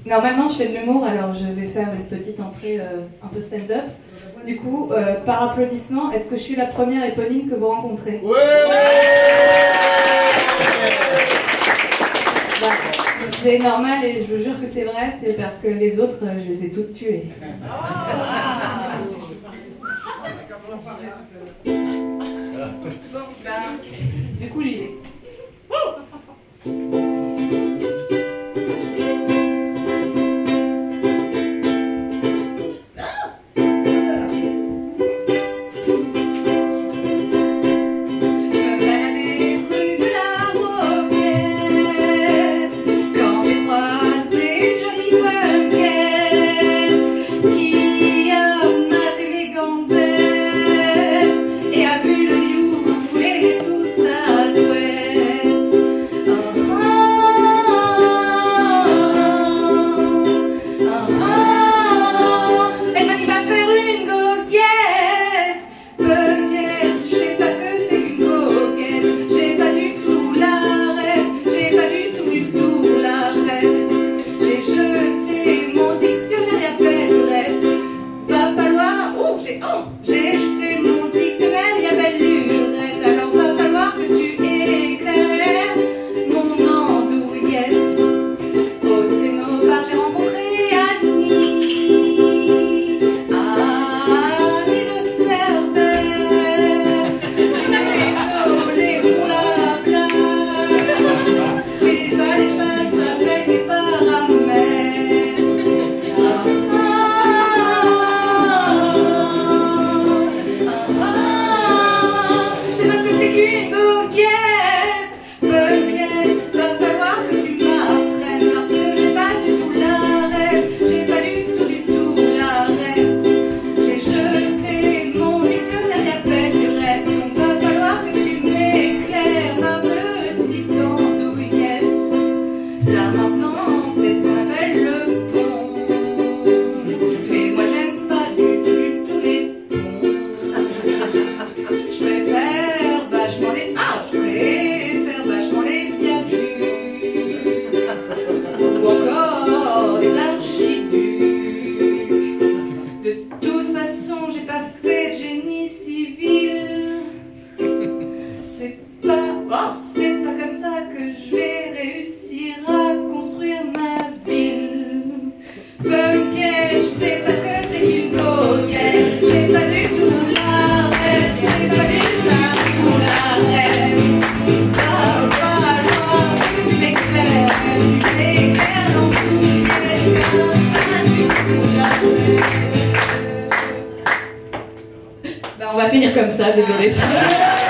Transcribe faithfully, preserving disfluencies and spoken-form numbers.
Normalement, je fais de l'humour, alors je vais faire une petite entrée euh, un peu stand-up. Du coup, euh, par applaudissement, est-ce que je suis la première éponine que vous rencontrez? Ouais. Bah, c'est normal et je vous jure que c'est vrai, c'est parce que les autres, euh, je les ai toutes tuées. Bon, bah, du coup, j'y vais. On va finir comme ça, désolé.